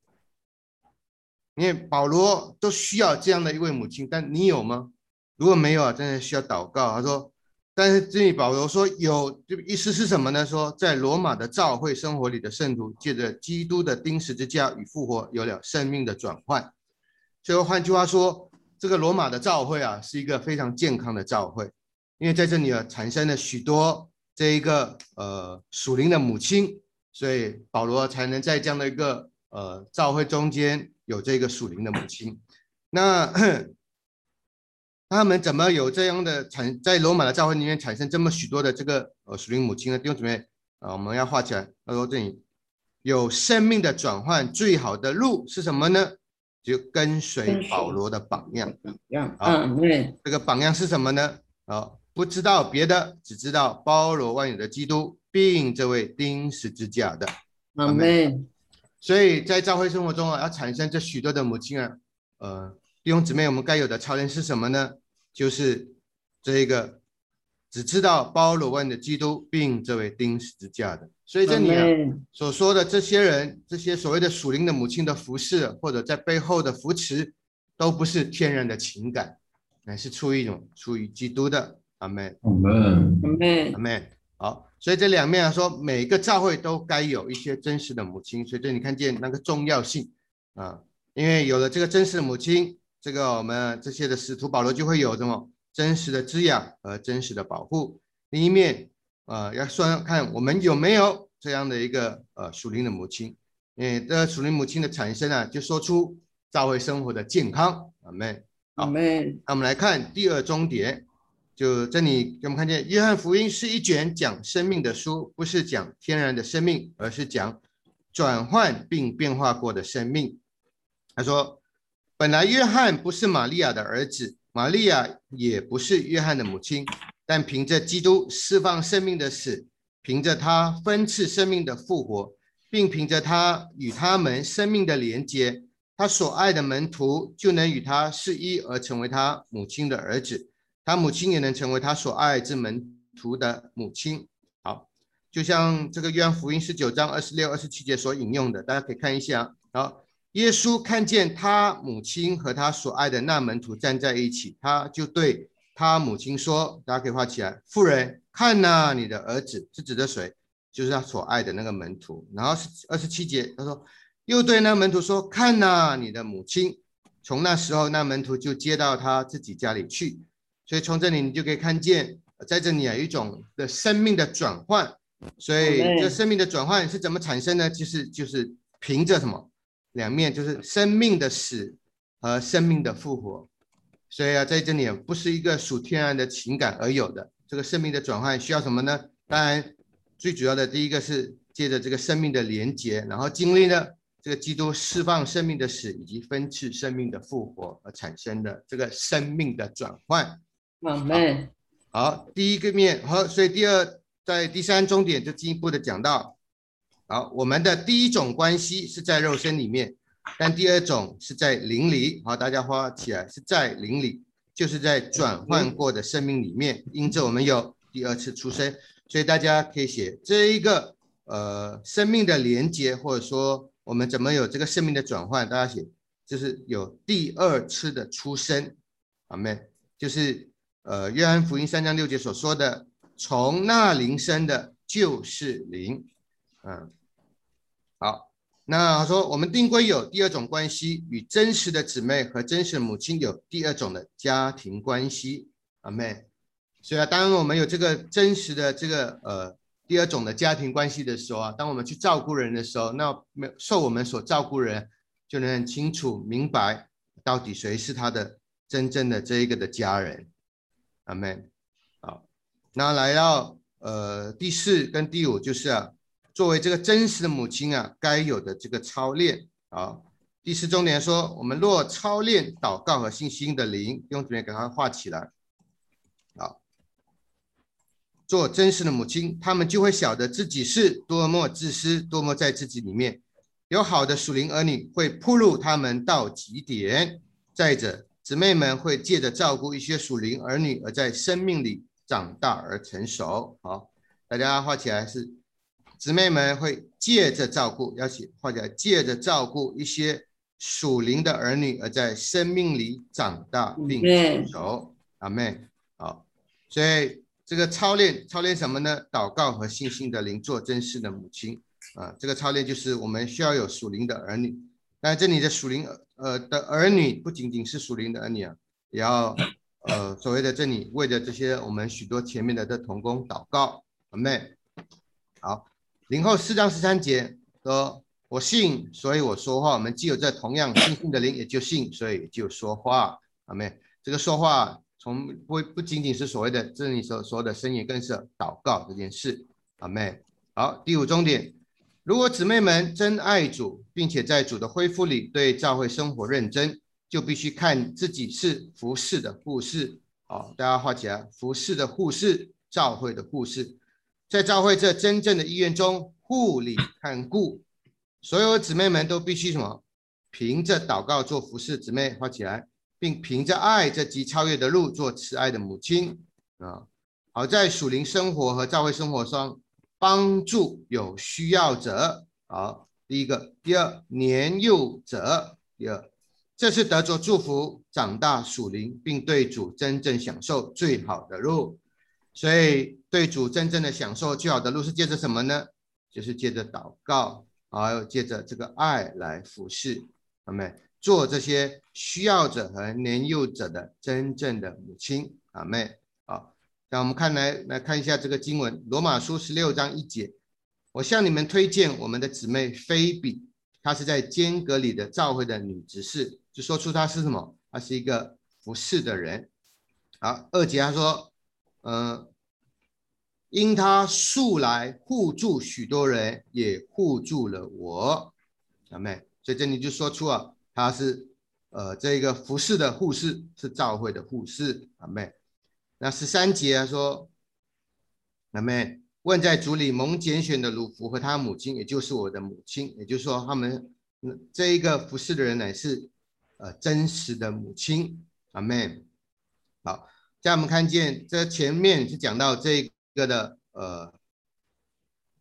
因为保罗都需要这样的一位母亲，但你有吗？如果没有啊，真的需要祷告。他说。但是这里保罗说有，意思是什么呢？说在罗马的教会生活里的圣徒，借着基督的钉十字架与复活，有了生命的转换。所以换句话说，这个罗马的教会啊，是一个非常健康的教会，因为在这里啊产生了许多这一个呃属灵的母亲，所以保罗才能在这样的一个呃教会中间有这个属灵的母亲。那他们怎么有这样的产在罗马的教会里面产生这么许多的这个呃属灵母亲呢？弟兄姊妹啊，我们要画起来。他说这里有生命的转换，最好的路是什么呢？就跟随保罗的榜样。啊，这个榜样是什么呢？啊，不知道别的，只知道包罗万有的基督，并这位钉十字架的。阿们。所以在教会生活中啊，要产生这许多的母亲啊，呃。弟兄姊妹，我们该有的操练是什么呢？就是这一个只知道包罗万有的基督，并这位钉十字架的。所以这里啊所说的这些人，这些所谓的属灵的母亲的服侍，或者在背后的扶持，都不是天然的情感，乃是出于一种出于基督的。阿们。 阿们。 阿们。好，所以这两面啊说，每个教会都该有一些真实的母亲。所以这你看见那个重要性啊，因为有了这个真实的母亲。这个我们这些的使徒保罗就会有什么真实的滋养和真实的保护。另一面，呃，要算看我们有没有这样的一个呃属灵的母亲。因为这属灵母亲的产生啊，就说出教会生活的健康。阿们。好，那我们来看第二重点，就这里我们看见约翰福音是一卷讲生命的书，不是讲天然的生命，而是讲转换并变化过的生命。他说。本来约翰不是玛利亚的儿子，玛利亚也不是约翰的母亲，但凭着基督释放生命的死，凭着他分赐生命的复活，并凭着他与他们生命的连接，他所爱的门徒就能与他是一而成为他母亲的儿子，他母亲也能成为他所爱之门徒的母亲。好， 就像这个约翰福音十九章二十六、二十七节所引用的，大家可以看一下。好，耶稣看见他母亲和他所爱的那门徒站在一起，他就对他母亲说，大家可以画起来，妇人，看哪，你的儿子，是指的谁？就是他所爱的那个门徒。然后二十七节他说，又对那门徒说，看哪，你的母亲。从那时候，那门徒就接到他自己家里去。所以从这里你就可以看见，在这里有一种的生命的转换。所以这生命的转换是怎么产生呢？其实就是凭着什么？两面，就是生命的死和生命的复活。所以啊，在这里不是一个属天然的情感而有的，这个生命的转换需要什么呢？当然最主要的第一个是借着这个生命的连结，然后经历了这个基督释放生命的死以及分赐生命的复活而产生的这个生命的转换。 阿们。 好，第一个面，好，所以第二，在第三重点就进一步的讲到，好，我们的第一种关系是在肉身里面，但第二种是在灵里。好，大家画起来，是在灵里，就是在转换过的生命里面，因着我们有第二次出生，所以大家可以写这一个呃生命的连结，或者说我们怎么有这个生命的转换，大家写就是有第二次的出生。阿们，就是呃约翰福音三章六节所说的，从那灵生的就是灵。嗯，好，那他说我们定规有第二种关系，与真实的姊妹和真实的母亲有第二种的家庭关系。阿们。所以啊，当我们有这个真实的这个呃第二种的家庭关系的时候啊，当我们去照顾人的时候，那受我们所照顾人就能很清楚明白到底谁是他的真正的这一个的家人。阿们。好，那来到呃第四跟第五，就是啊，作为这个真实的母亲啊，该有的这个操练。好，第四重点说，我们若操练祷告和信心的灵，弟兄姊妹给它画起来。好，做真实的母亲，他们就会晓得自己是多么自私，多么在自己里面。有好的属灵儿女会铺路他们到极点。再者，姊妹们会借着照顾一些属灵儿女，而在生命里长大而成熟。好，大家画起来是姊妹们会借着照顾，要写画起来，借着照顾一些属灵的儿女，而在生命里长大并成熟。阿们。好，所以这个操练，操练什么呢？祷告和信心的灵，做真实的母亲啊。这个操练就是我们需要有属灵的儿女。但这里的属灵呃的儿女不仅仅是属灵的儿女啊，也要呃所谓的这里为了这些我们许多前面的这同工祷告。阿们。好，零后四章十三节说：“我信，所以我说话。我们既有这同样信心的灵，也就信，所以就说话。”阿们。这个说话从不不仅仅是所谓的这里所说的声言，更是祷告这件事。阿们。好，第五重点。如果姊妹们真爱主，并且在主的恢复里对教会生活认真，就必须看自己是服侍的护士。好，大家画起来，服侍的护士，教会的护士，在教会这真正的医院中护理看顾，所有姊妹们都必须什么？凭着祷告做服侍姊妹，画起来，并凭着爱这极超越的路做慈爱的母亲啊。好，在属灵生活和教会生活上帮助有需要者。好，第一个。第二，年幼者。第二，这是得着祝福，长大属灵，并对主真正享受最好的路。所以对主真正的享受最好的路是借着什么呢？就是借着祷告，还有借着这个爱来服侍，阿们，做这些需要者和年幼者的真正的母亲。阿们。好，那我们看来来看一下这个经文，罗马书十六章一节，我向你们推荐我们的姊妹菲比，她是在间隔里的教会的女执事，就说出她是什么？她是一个服侍的人。好，二节他说，呃，因她素来护助许多人，也护助了我。阿们。所以这里就说出啊，她是呃这个服侍的护士，是教会的护士。阿们。那十三节他说，阿们，问在主里蒙拣选的鲁孚和他母亲，也就是我的母亲，也就是说他们这一个服侍的人乃是呃真实的母亲。阿们。好，这样我们看见这前面是讲到这个的呃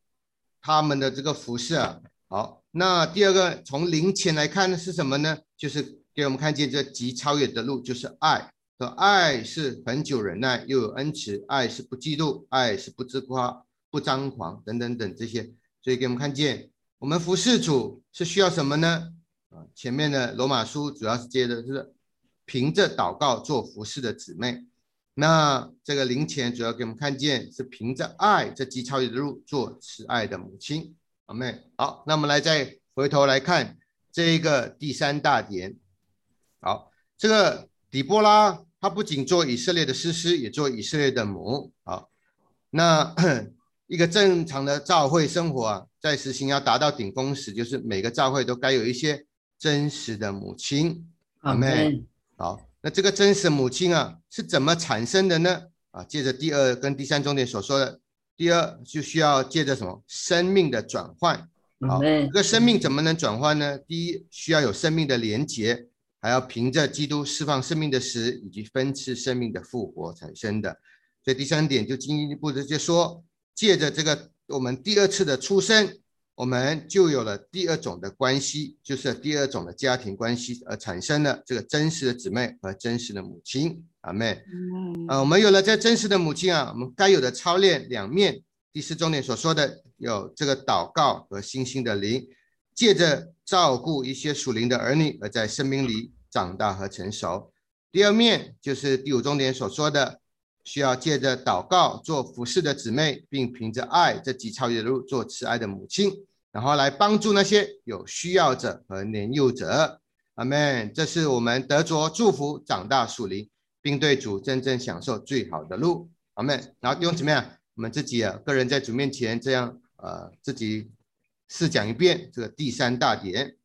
他们的这个服饰啊。好，那第二个从灵前来看是什么呢？就是给我们看见这极超越的路，就是爱。爱是恒久忍耐，又有恩慈；爱是不嫉妒，爱是不自夸、不张狂，等等等这些。所以给我们看见，我们服侍主是需要什么呢？啊，前面的罗马书主要是接的是凭着祷告做服侍的姊妹。那这个灵前主要给我们看见是凭着爱这极超越的路做慈爱的母亲。阿们。好，那我们来再回头来看这一个第三大点。好，这个底波拉她不仅做以色列的士师，也做以色列的母。好，那一个正常的教会生活啊，在实行要达到顶峰时，就是每个教会都该有一些真实的母亲。阿们。好，那这个真实的母亲啊是怎么产生的呢？啊，借着第二跟第三重点所说的，第二就需要借着什么生命的转换。好，这个生命怎么能转换呢？第一，需要有生命的连结，还要凭着基督释放生命的死以及分赐生命的复活产生的。所以第三点就进一步的就说，借着这个我们第二次的出生，我们就有了第二种的关系，就是第二种的家庭关系，而产生了这个真实的姊妹和真实的母亲。阿们。呃，我们有了这真实的母亲啊，我们该有的操练两面。第四重点所说的有这个祷告和信心的灵，借着照顾一些属灵的儿女，而在生命里长大和成熟。第二面就是第五重点所说的，需要借着祷告做服侍的姊妹，并凭着爱这极超越的路做慈爱的母亲，然后来帮助那些有需要者和年幼者。阿们。这是我们得着祝福、长大属灵，并对主真正享受最好的路。阿们。然后弟兄姊妹啊，我们自己啊，个人在主面前这样呃，自己试讲一遍这个第三大点。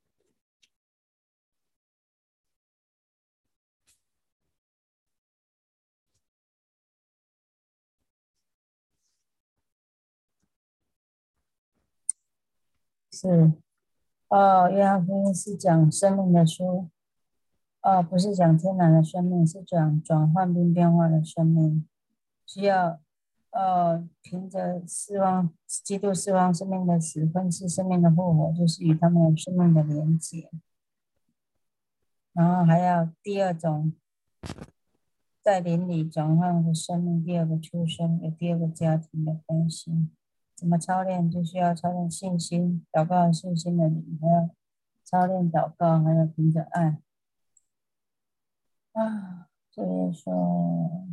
是，哦，约翰福音是讲生命的书，哦，不是讲天然的生命，是讲转换并变化的生命，需要。呃，凭着释放基督释放生命的死，分赐生命的复活，就是与他们有生命的连结。然后还要第二种，在灵里转换的生命，第二个出生，有第二个家庭的关系。怎么操练？就需要操练信心、祷告信心的灵，还要操练祷告，还有凭着爱。啊，这边说。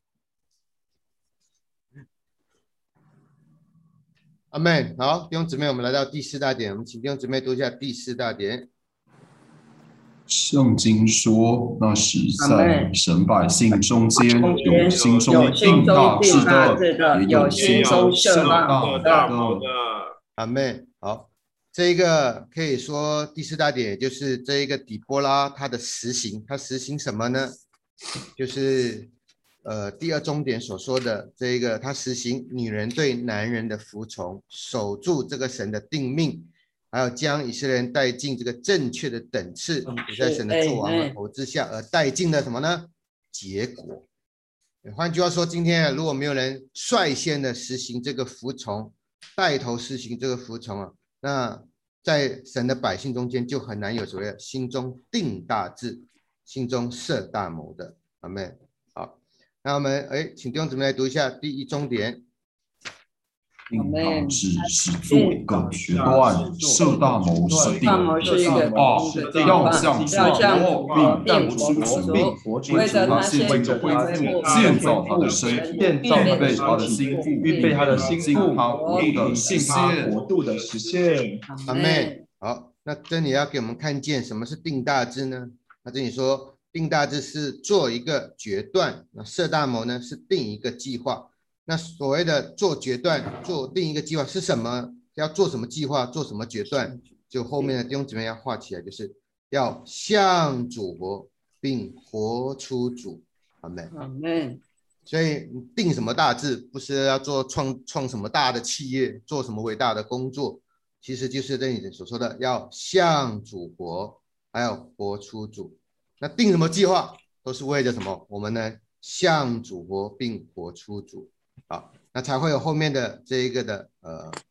阿们。好，弟兄姊妹，我们来到第四大点，我们请弟兄姊妹读一下第四大点。 圣经说，那时在神百姓中间，有心中定大志的，也有心中设大谋的。 阿们。好，这个可以说第四大点就是这一个底波拉他的实行，他实行什么呢？就是呃，第二重点所说的这一个，他实行女人对男人的服从，守住这个神的定命，还有将以色列人带进这个正确的等次，也在神的作王和头之下，而带进了什么呢？结果。换句话说，今天如果没有人率先的实行这个服从，带头实行这个服从啊，那在神的百姓中间就很难有所谓心中定大志、心中设大谋的。阿们。好。那我们哎，请弟兄姊妹来读一下第一重点。 定大志是做一个决断，设大谋是定二，要向主并活出主，为着他献祭的恢复，建造他的身体，预备他的心腹，预备他的心腹，他国度的实现。 阿们。好，那这里要给我们看见什么是定大志呢？那这里说定大志是做一个决断，那设大谋呢是定一个计划。那所谓的做决断、做定一个计划是什么？要做什么计划、做什么决断？就后面的弟兄姊妹要画起来，就是要向主活，并活出主。阿们。 阿们。 所以定什么大志，不是要做创创什么大的企业，做什么伟大的工作，其实就是这里所说的要向主活，还要活出主。那定什么计划，都是为了什么？我们呢向主活，并活出主。好，那才会有后面的这一个的呃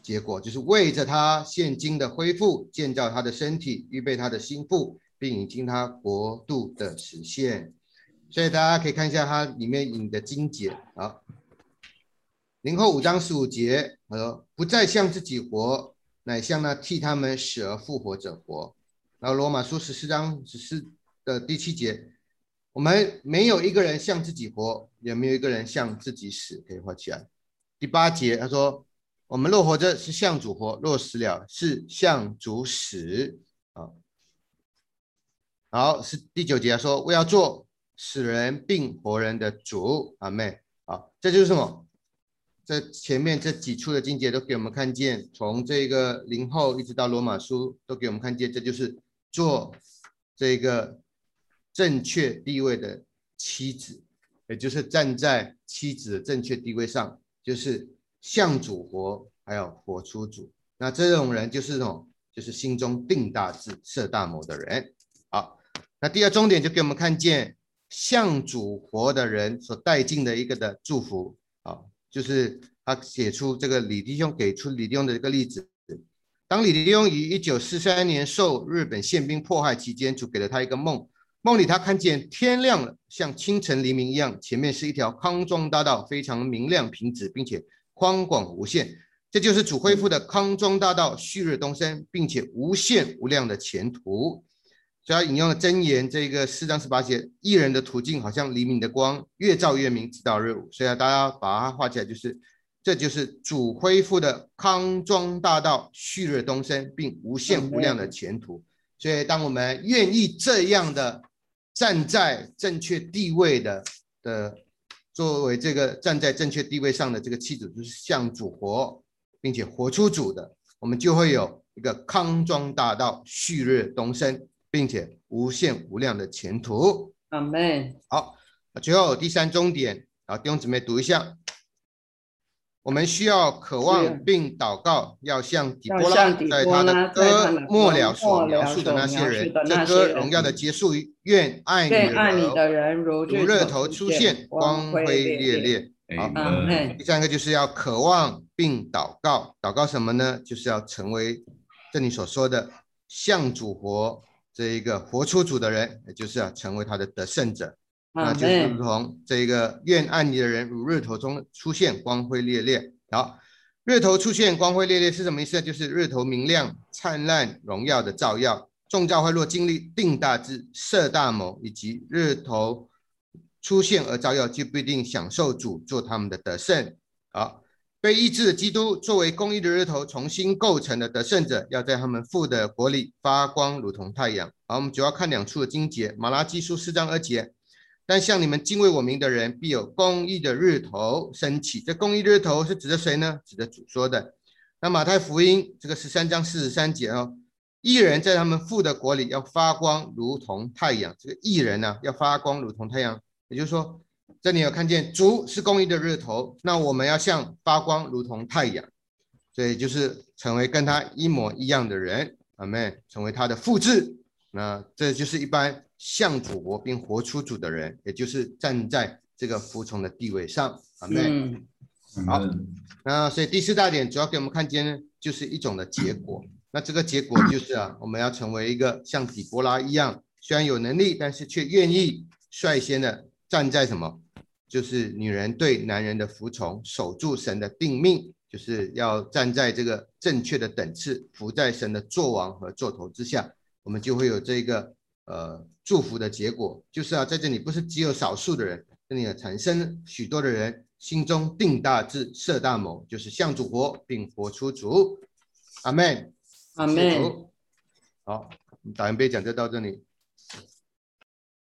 结果，就是为着他现今的恢复，建造他的身体，预备他的心腹，并引进他国度的实现。所以大家可以看一下它里面引的经节。好，林后五章十五节，呃，不再向自己活，乃向那替他们死而复活者活。然后罗马书十四章十四的第七节，我们没有一个人向自己活，也没有一个人向自己死，可以画起来。第八节他说，我们若活着是向主活，若死了是向主死。好，好，是第九节他说，为要做使人并活人的主，阿们。好，这就是什么？这前面这几处的经节都给我们看见，从这个林后一直到罗马书都给我们看见，这就是做这个正确地位的妻子，也就是站在妻子的正确地位上，就是向主活，还有活出主。那这种人就是什么？就是心中定大志、设大谋的人。好，那第二重点就给我们看见向主活的人所带进的一个的祝福。好，就是他写出这个李弟兄给出李弟兄的一个例子。当李弟兄于一九四三年受日本宪兵迫害期间，主给了他一个梦，梦里他看见天亮了，像清晨黎明一样，前面是一条康庄大道，非常明亮平直，并且宽广无限。这就是主恢复的康庄大道旭日东升，并且无限无量的前途。所以他引用了箴言这个四章十八节，义人的途径好像黎明的光，越照越明，直到日午。所以大家把它画起来，就是这就是主恢复的康庄大道旭日东升，并无限无量的前途。所以当我们愿意这样的站在正确地位的的作为这个站在正确地位上的这个妻子，就是向主活，并且活出主的，我们就会有一个康庄大道旭日东升，并且无限无量的前途。 阿们。 好，最后第三重点，啊，弟兄姊妹读一下。我们需要渴望并祷告，要像底波拉在他的歌末了所描述的那些人，这歌荣耀的结束于愿爱你的人如日头出现，光辉烈烈。好，第三个就是要渴望并祷告，祷告什么呢？就是要成为这里所说的向主活这一个活出主的人，也就是要成为他的得胜者。那就是如同这个愿爱你的人如日头中出现，光辉烈烈。好，日头出现光辉烈烈是什么意思？就是日头明亮灿烂荣耀的照耀。众教会若经历定大志、设大谋，以及日头出现而照耀，就不一定享受主做他们的得胜。好，被医治的基督作为公义的日头重新构成的得胜者，要在他们父的国里发光，如同太阳。好，我们主要看两处的经节，马拉基书四章二节。但像你们敬畏我名的人，必有公义的日头升起。这公义的日头是指的谁呢？指的主说的。那马太福音这个十三章四十三节哦，义人在他们父的国里要发光，如同太阳。这个义人呢、啊，要发光，如同太阳。也就是说，这里有看见主是公义的日头，那我们要像发光，如同太阳。所以就是成为跟他一模一样的人，阿们，成为他的复制。那这就是一般向主活并活出主的人，也就是站在这个服从的地位上，阿们。好，那所以第四大点主要给我们看见呢，就是一种的结果。那这个结果就是啊，我们要成为一个像底波拉一样，虽然有能力，但是却愿意率先的站在什么？就是女人对男人的服从，守住神的定命，就是要站在这个正确的等次，服在神的作王和作头之下。我们就会有这个呃祝福的结果，就是啊，在这里不是只有少数的人，这里产生许多的人心中定大志、设大谋，就是向主活并活出主。阿们， 阿们。 好，打完杯讲就到这里。